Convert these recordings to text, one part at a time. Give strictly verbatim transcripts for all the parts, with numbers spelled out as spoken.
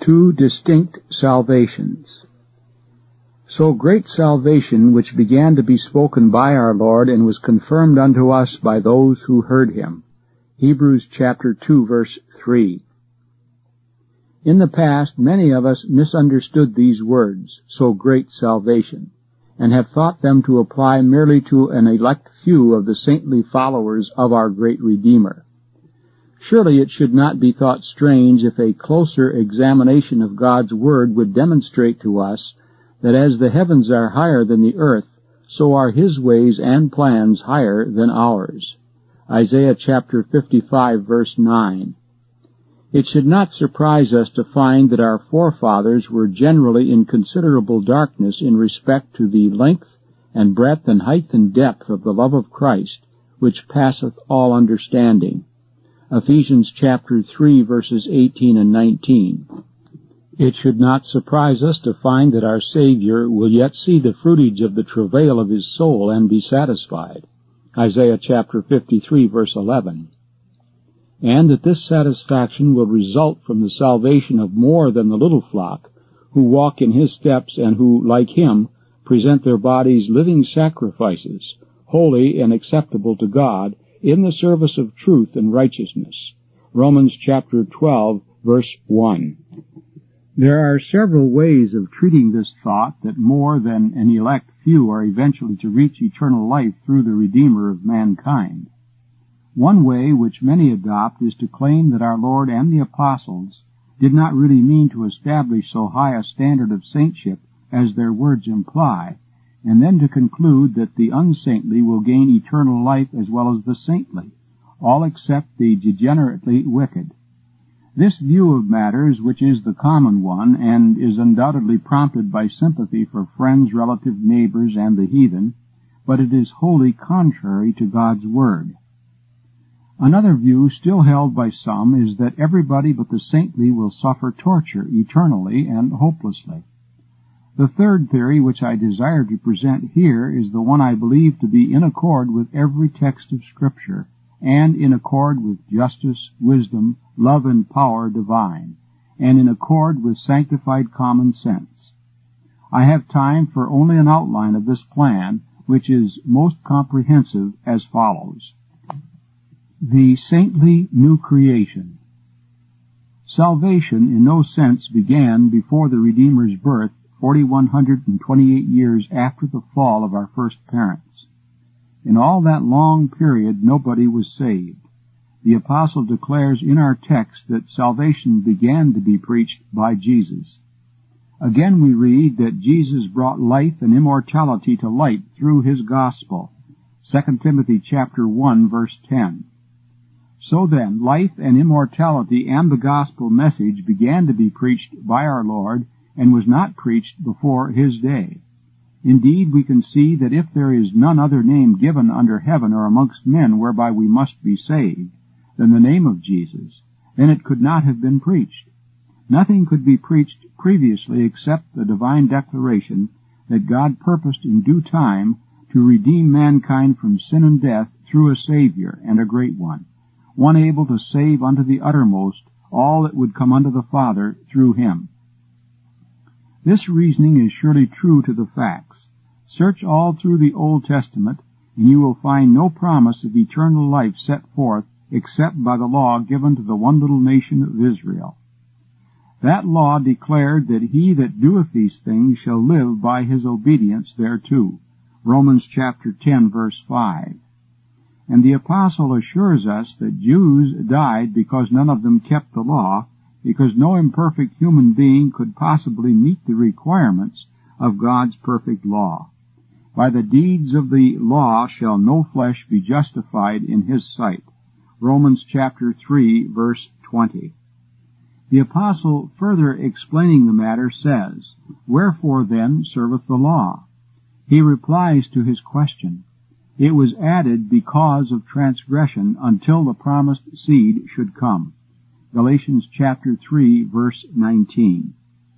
two distinct salvations. So great salvation, which began to be spoken by our Lord and was confirmed unto us by those who heard him. Hebrews chapter two, verse three. In the past, many of us misunderstood these words, so great salvation, and have thought them to apply merely to an elect few of the saintly followers of our great Redeemer. Surely it should not be thought strange if a closer examination of God's Word would demonstrate to us that as the heavens are higher than the earth, so are his ways and plans higher than ours. Isaiah chapter fifty-five, verse nine. It should not surprise us to find that our forefathers were generally in considerable darkness in respect to the length and breadth and height and depth of the love of Christ, which passeth all understanding. Ephesians chapter three, verses eighteen and nineteen. It should not surprise us to find that our Savior will yet see the fruitage of the travail of his soul and be satisfied. Isaiah chapter fifty-three, verse eleven. And that this satisfaction will result from the salvation of more than the little flock, who walk in his steps and who, like him, present their bodies living sacrifices, holy and acceptable to God, in the service of truth and righteousness. Romans chapter twelve, verse one. There are several ways of treating this thought that more than an elect few are eventually to reach eternal life through the Redeemer of mankind. One way which many adopt is to claim that our Lord and the apostles did not really mean to establish so high a standard of saintship as their words imply, and then to conclude that the unsaintly will gain eternal life as well as the saintly, all except the degenerately wicked. This view of matters, which is the common one, and is undoubtedly prompted by sympathy for friends, relatives, neighbors, and the heathen, but it is wholly contrary to God's Word. Another view still held by some is that everybody but the saintly will suffer torture eternally and hopelessly. The third theory which I desire to present here is the one I believe to be in accord with every text of Scripture, and in accord with justice, wisdom, love, and power divine, and in accord with sanctified common sense. I have time for only an outline of this plan, which is most comprehensive, as follows. The saintly new creation. Salvation in no sense began before the Redeemer's birth, forty-one hundred twenty-eight years after the fall of our first parents. In all that long period, nobody was saved. The apostle declares in our text that salvation began to be preached by Jesus. Again we read that Jesus brought life and immortality to light through his gospel. Second Timothy chapter one, verse ten. So then, life and immortality and the gospel message began to be preached by our Lord, and was not preached before his day. Indeed, we can see that if there is none other name given under heaven or amongst men whereby we must be saved than the name of Jesus, then it could not have been preached. Nothing could be preached previously except the divine declaration that God purposed in due time to redeem mankind from sin and death through a Savior, and a great one, one able to save unto the uttermost all that would come unto the Father through him. This reasoning is surely true to the facts. Search all through the Old Testament, and you will find no promise of eternal life set forth except by the law given to the one little nation of Israel. That law declared that he that doeth these things shall live by his obedience thereto. Romans chapter ten, verse five. And the apostle assures us that Jews died because none of them kept the law, because no imperfect human being could possibly meet the requirements of God's perfect law. By the deeds of the law shall no flesh be justified in his sight. Romans chapter three, verse twenty. The apostle, further explaining the matter, says, Wherefore then serveth the law? He replies to his question, It was added because of transgression until the promised seed should come. Galatians chapter three, verse nineteen.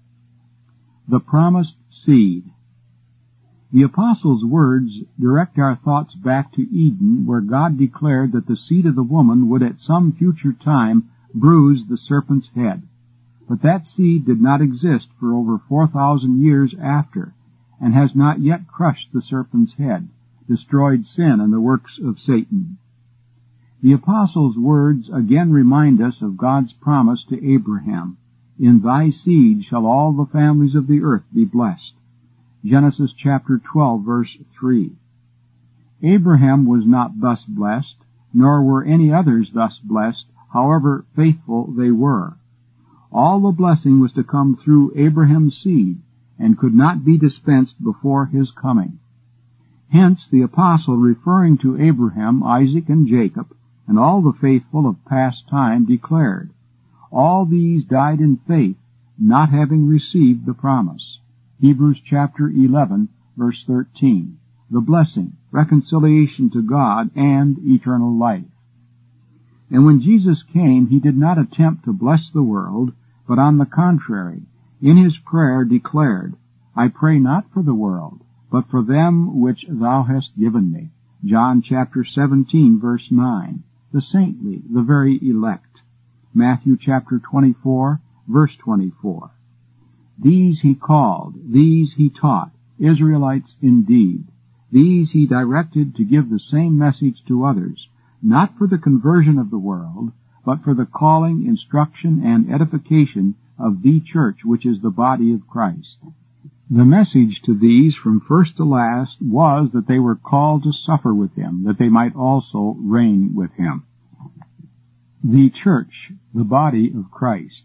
The promised seed. The apostle's words direct our thoughts back to Eden, where God declared that the seed of the woman would at some future time bruise the serpent's head. But that seed did not exist for over four thousand years after, and has not yet crushed the serpent's head, destroyed sin and the works of Satan. The apostles' words again remind us of God's promise to Abraham, "In thy seed shall all the families of the earth be blessed." Genesis chapter twelve, verse three. Abraham was not thus blessed, nor were any others thus blessed, however faithful they were. All the blessing was to come through Abraham's seed, and could not be dispensed before his coming. Hence the apostle, referring to Abraham, Isaac, and Jacob, and all the faithful of past time, declared, "All these died in faith, not having received the promise." Hebrews chapter eleven, verse thirteen. The blessing, reconciliation to God, and eternal life. And when Jesus came, he did not attempt to bless the world, but on the contrary, in his prayer declared, "I pray not for the world, but for them which thou hast given me." John chapter seventeen, verse nine. The saintly, the very elect. Matthew chapter twenty-four, verse twenty-four. These he called, these he taught, Israelites indeed. These he directed to give the same message to others, not for the conversion of the world, but for the calling, instruction, and edification of the church, which is the body of Christ. The message to these from first to last was that they were called to suffer with him, that they might also reign with him. The church, the body of Christ.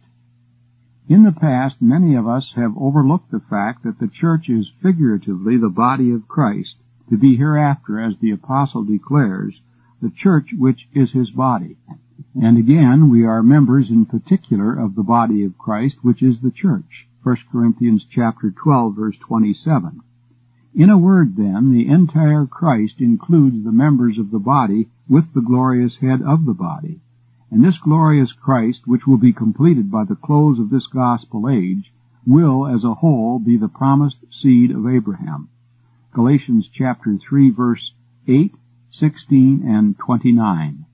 In the past, many of us have overlooked the fact that the church is figuratively the body of Christ, to be hereafter, as the apostle declares, the church which is his body. And again, we are members in particular of the body of Christ, which is the church. First Corinthians chapter twelve, verse twenty-seven. In a word, then, the entire Christ includes the members of the body with the glorious head of the body. And this glorious Christ, which will be completed by the close of this gospel age, will, as a whole, be the promised seed of Abraham. Galatians chapter three, verse eight, sixteen, and twenty-nine.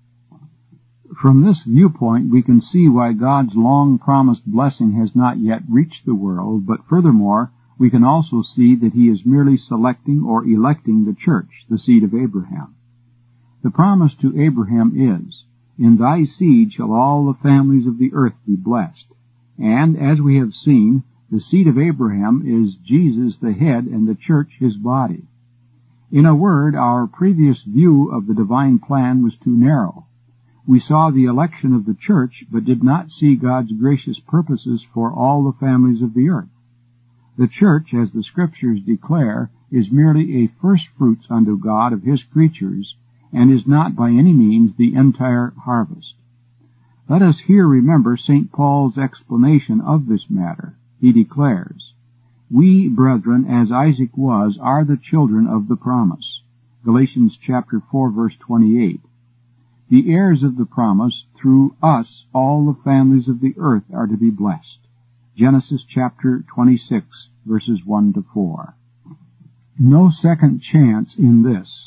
From this viewpoint, we can see why God's long-promised blessing has not yet reached the world, but furthermore, we can also see that he is merely selecting or electing the church, the seed of Abraham. The promise to Abraham is, "In thy seed shall all the families of the earth be blessed." And, as we have seen, the seed of Abraham is Jesus the head and the church his body. In a word, our previous view of the divine plan was too narrow. We saw the election of the church, but did not see God's gracious purposes for all the families of the earth. The church, as the Scriptures declare, is merely a first-fruits unto God of his creatures, and is not by any means the entire harvest. Let us here remember Saint Paul's explanation of this matter. He declares, "We, brethren, as Isaac was, are the children of the promise." Galatians chapter four, verse twenty-eight. The heirs of the promise, through us all the families of the earth are to be blessed. Genesis chapter twenty-six, verses one to four. No second chance in this.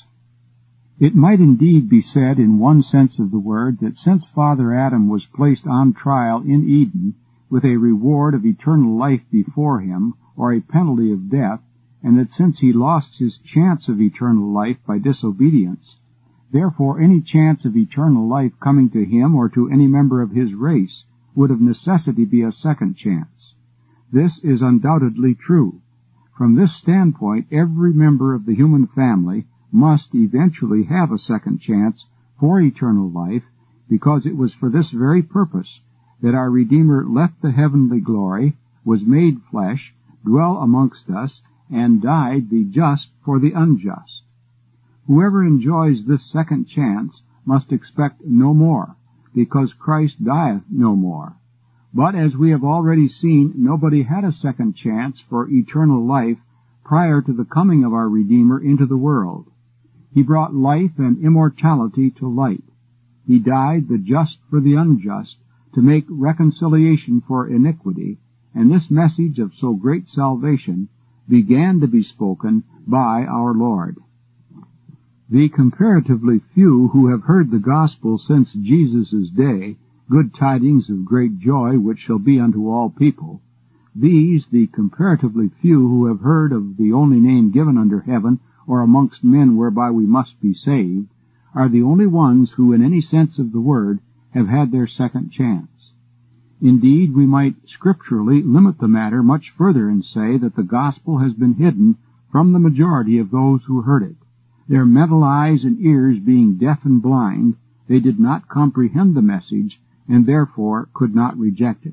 It might indeed be said in one sense of the word that since Father Adam was placed on trial in Eden with a reward of eternal life before him, or a penalty of death, and that since he lost his chance of eternal life by disobedience, therefore any chance of eternal life coming to him or to any member of his race would of necessity be a second chance. This is undoubtedly true. From this standpoint, every member of the human family must eventually have a second chance for eternal life, because it was for this very purpose that our Redeemer left the heavenly glory, was made flesh, dwell amongst us, and died the just for the unjust. Whoever enjoys this second chance must expect no more, because Christ dieth no more. But as we have already seen, nobody had a second chance for eternal life prior to the coming of our Redeemer into the world. He brought life and immortality to light. He died the just for the unjust, to make reconciliation for iniquity, and this message of so great salvation began to be spoken by our Lord. The comparatively few who have heard the gospel since Jesus' day good tidings of great joy, which shall be unto all people. These, the comparatively few who have heard of the only name given under heaven, or amongst men whereby we must be saved, are the only ones who, in any sense of the word, have had their second chance. Indeed, we might scripturally limit the matter much further and say that the gospel has been hidden from the majority of those who heard it. Their mental eyes and ears being deaf and blind, they did not comprehend the message, and therefore could not reject it.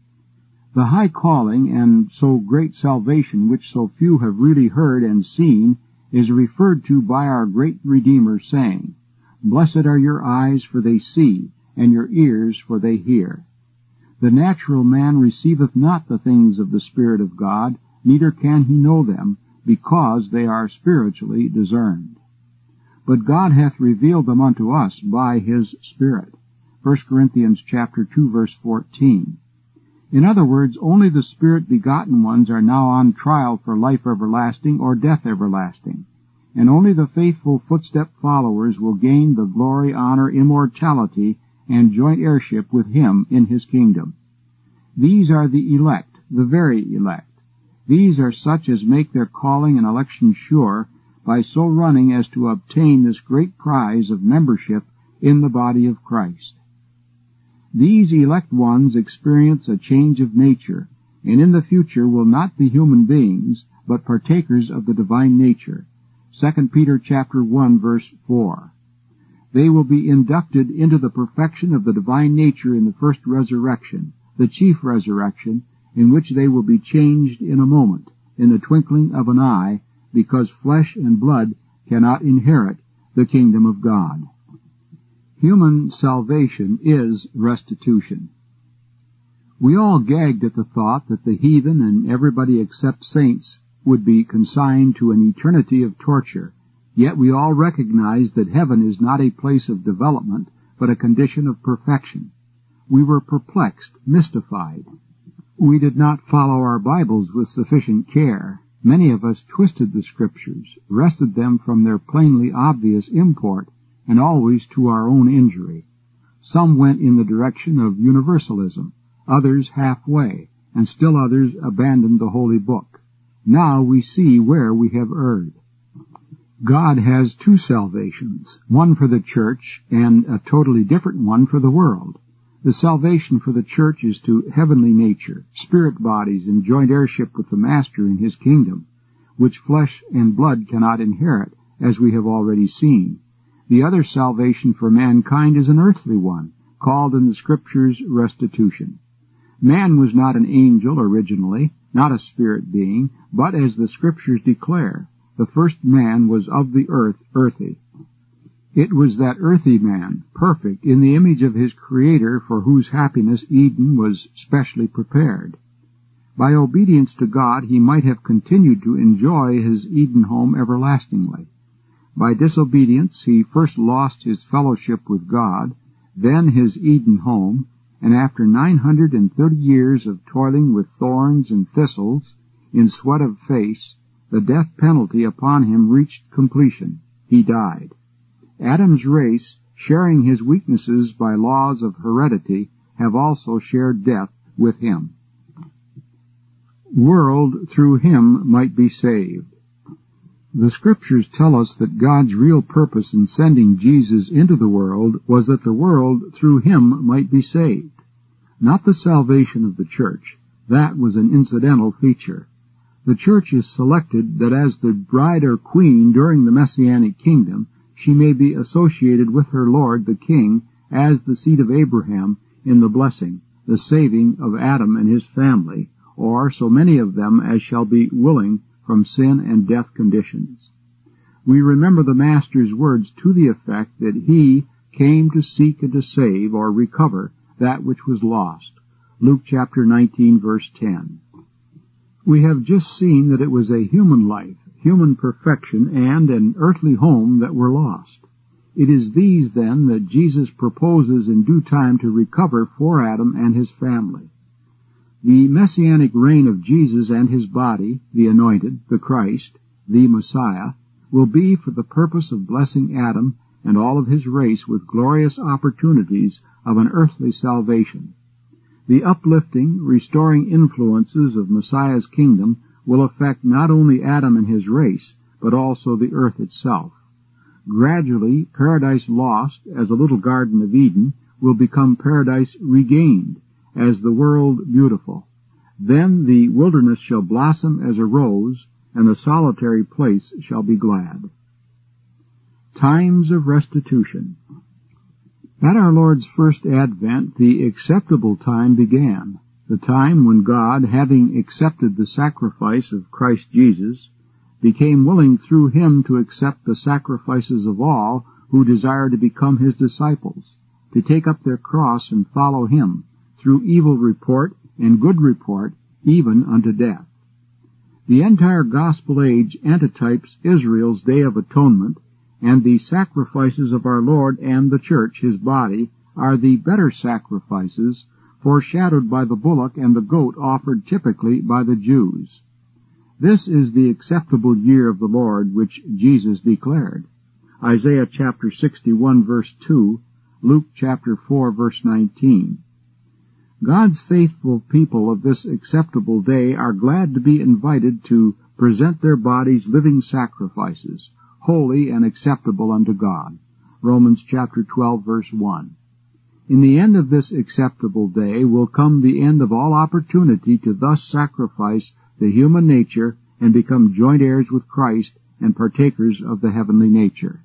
The high calling and so great salvation which so few have really heard and seen is referred to by our great Redeemer, saying, "Blessed are your eyes, for they see, and your ears, for they hear." The natural man receiveth not the things of the Spirit of God, neither can he know them, because they are spiritually discerned. But God hath revealed them unto us by his Spirit. First Corinthians chapter two, verse fourteen. In other words, only the Spirit-begotten ones are now on trial for life everlasting or death everlasting, and only the faithful footstep followers will gain the glory, honor, immortality, and joint heirship with him in his kingdom. These are the elect, the very elect. These are such as make their calling and election sure by so running as to obtain this great prize of membership in the body of Christ. These elect ones experience a change of nature, and in the future will not be human beings, but partakers of the divine nature. Second Peter chapter one, verse four. They will be inducted into the perfection of the divine nature in the first resurrection, the chief resurrection, in which they will be changed in a moment, in the twinkling of an eye, because flesh and blood cannot inherit the kingdom of God. Human salvation is restitution. We all gagged at the thought that the heathen and everybody except saints would be consigned to an eternity of torture, yet we all recognized that heaven is not a place of development, but a condition of perfection. We were perplexed, mystified. We did not follow our Bibles with sufficient care. Many of us twisted the Scriptures, wrested them from their plainly obvious import, and always to our own injury. Some went in the direction of universalism, others halfway, and still others abandoned the Holy Book. Now we see where we have erred. God has two salvations, one for the church and a totally different one for the world. The salvation for the church is to heavenly nature, spirit bodies, and joint heirship with the Master in his kingdom, which flesh and blood cannot inherit, as we have already seen. The other salvation for mankind is an earthly one, called in the Scriptures restitution. Man was not an angel originally, not a spirit being, but, as the Scriptures declare, the first man was of the earth, earthy. It was that earthy man, perfect, in the image of his Creator, for whose happiness Eden was specially prepared. By obedience to God, he might have continued to enjoy his Eden home everlastingly. By disobedience, he first lost his fellowship with God, then his Eden home, and after nine hundred and thirty years of toiling with thorns and thistles, in sweat of face, the death penalty upon him reached completion. He died. Adam's race, sharing his weaknesses by laws of heredity, have also shared death with him. World through him might be saved. The Scriptures tell us that God's real purpose in sending Jesus into the world was that the world through him might be saved. Not the salvation of the church. That was an incidental feature. The church is selected that as the bride or queen during the Messianic kingdom, she may be associated with her Lord the King as the seed of Abraham in the blessing, the saving of Adam and his family, or so many of them as shall be willing from sin and death conditions. We remember the Master's words to the effect that he came to seek and to save or recover that which was lost. Luke chapter nineteen, verse ten. We have just seen that it was a human life, human perfection, and an earthly home that were lost. It is these, then, that Jesus proposes in due time to recover for Adam and his family. The Messianic reign of Jesus and his body, the Anointed, the Christ, the Messiah, will be for the purpose of blessing Adam and all of his race with glorious opportunities of an earthly salvation. The uplifting, restoring influences of Messiah's kingdom will affect not only Adam and his race, but also the earth itself. Gradually, paradise lost as a little Garden of Eden will become paradise regained as the world beautiful. Then the wilderness shall blossom as a rose, and the solitary place shall be glad. Times of restitution. At our Lord's first advent, the acceptable time began, the time when God, having accepted the sacrifice of Christ Jesus, became willing through him to accept the sacrifices of all who desire to become his disciples, to take up their cross and follow him, through evil report and good report, even unto death. The entire gospel age antitypes Israel's Day of Atonement, and the sacrifices of our Lord and the church, his body, are the better sacrifices, foreshadowed by the bullock and the goat offered typically by the Jews. This is the acceptable year of the Lord which Jesus declared. Isaiah chapter sixty-one verse two, Luke chapter four verse nineteen. God's faithful people of this acceptable day are glad to be invited to present their bodies living sacrifices, holy and acceptable unto God. Romans chapter twelve verse one. In the end of this acceptable day will come the end of all opportunity to thus sacrifice the human nature and become joint heirs with Christ and partakers of the heavenly nature.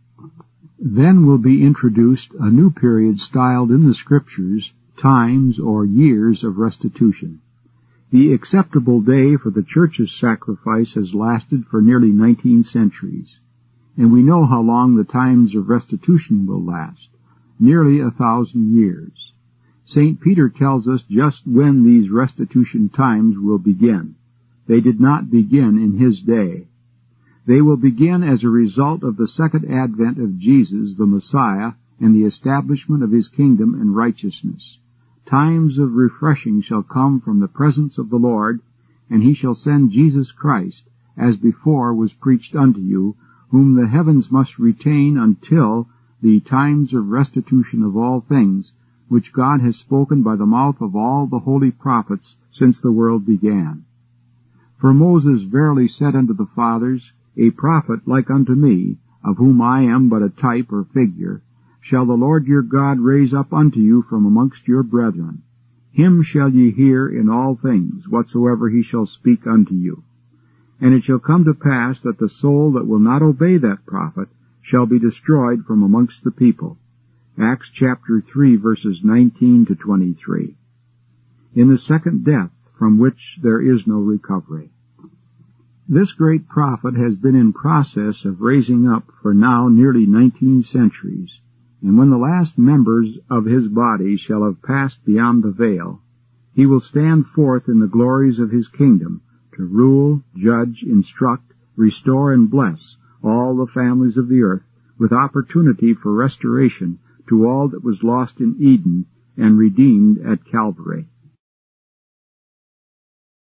Then will be introduced a new period styled in the Scriptures times or years of restitution. The acceptable day for the church's sacrifice has lasted for nearly nineteen centuries, and we know how long the times of restitution will last, nearly a thousand years. Saint Peter tells us just when these restitution times will begin. They did not begin in his day. They will begin as a result of the second advent of Jesus, the Messiah, and the establishment of his kingdom and righteousness. Times of refreshing shall come from the presence of the Lord, and he shall send Jesus Christ, as before was preached unto you, whom the heavens must retain until the times of restitution of all things, which God has spoken by the mouth of all the holy prophets since the world began. For Moses verily said unto the fathers, A prophet like unto me, of whom I am but a type or figure, shall the Lord your God raise up unto you from amongst your brethren. Him shall ye hear in all things, whatsoever he shall speak unto you. And it shall come to pass that the soul that will not obey that prophet shall be destroyed from amongst the people. Acts chapter three, verses nineteen to twenty-three. In the second death, from which there is no recovery. This great prophet has been in process of raising up for now nearly nineteen centuries, and when the last members of his body shall have passed beyond the veil, he will stand forth in the glories of his kingdom to rule, judge, instruct, restore, and bless all the families of the earth, with opportunity for restoration to all that was lost in Eden and redeemed at Calvary.